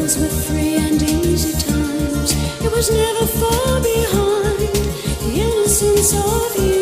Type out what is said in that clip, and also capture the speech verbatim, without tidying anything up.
Those were free and easy times. It was never far behind the innocence of you.